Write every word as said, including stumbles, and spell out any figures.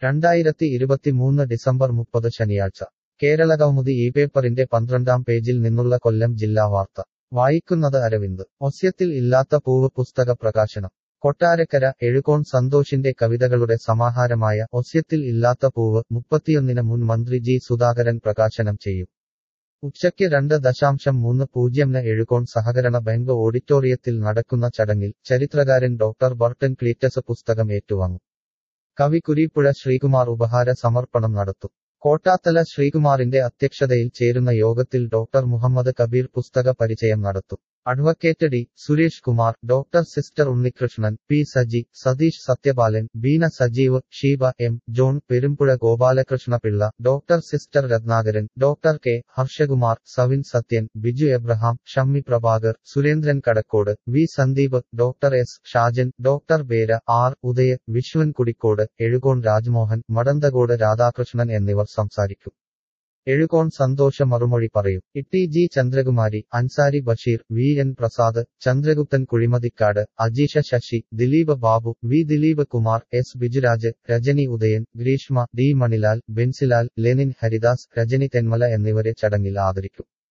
രണ്ടായിരത്തി ഇരുപത്തിമൂന്ന് ഡിസംബർ മുപ്പത് ശനിയാഴ്ച കേരളകൗമുദി ഈ പേപ്പറിന്റെ പന്ത്രണ്ടാം പേജിൽ നിന്നുള്ള കൊല്ലം ജില്ലാ വാർത്ത വായിക്കുന്നത് അരവിന്ദ്. ഒസ്യത്തിൽ ഇല്ലാത്ത പൂവ് പുസ്തക പ്രകാശനം കൊട്ടാരക്കര. എഴുകോൺ സന്തോഷിന്റെ കവിതകളുടെ സമാഹാരമായ ഒസ്യത്തിൽ ഇല്ലാത്ത പൂവ് മുപ്പത്തിയൊന്നിന് മുൻ മന്ത്രി ജി സുധാകരൻ പ്രകാശനം ചെയ്യും. ഉച്ചയ്ക്ക് രണ്ട് ദശാംശം മൂന്ന് പൂജ്യംന് എഴുകോൺ സഹകരണ ബാങ്ക് ഓഡിറ്റോറിയത്തിൽ നടക്കുന്ന ചടങ്ങിൽ ചരിത്രകാരൻ ഡോക്ടർ ബർട്ടൻ ക്ലീറ്റസ് പുസ്തകം ഏറ്റുവാങ്ങും. കവി കുരീപ്പുഴ ശ്രീകുമാർ ഉപഹാര സമർപ്പണം നടത്തും. കോട്ടാത്തല ശ്രീകുമാറിന്റെ അധ്യക്ഷതയിൽ ചേരുന്ന യോഗത്തിൽ ഡോക്ടർ മുഹമ്മദ് കബീർ പുസ്തക പരിചയം നടത്തും. Advocate D Suresh Kumar, doctor sister Unnikrishnan, P Saji, Satheesh Sathyapalan, Beena Sajeev, Sheeba M, John Perumpuzha, Gopalakrishna Pillai, doctor sister Ratnakaran, doctor K Harshakumar, Savin Sathyan, Biju Abraham, Shammi Prabhakar, Surendran Kadakkode, V Sandeep, doctor S Shajan, doctor Bera, R Udaya, Vishwan Kudikkode, Ezhukone Rajmohan, Madanthakode Radhakrishnan എന്നിവർ സംസാരിക്കും. എഴുകോൺ സന്തോഷ മറുമൊഴി പറയും. Itty G Chandrakumari, Ansari Basheer, V N Prasad, Chandraguptan Kuzhimathikkad, Ajeesha Sasi, Dileep Babu, V Dileep Kumar, S Bijuraj, Rajani Udayan, Greeshma, D Manilal, Benzilal, Lenin Haridas, Rajani Thenmala എന്നിവരെ ചടങ്ങിൽ ആദരിക്കും.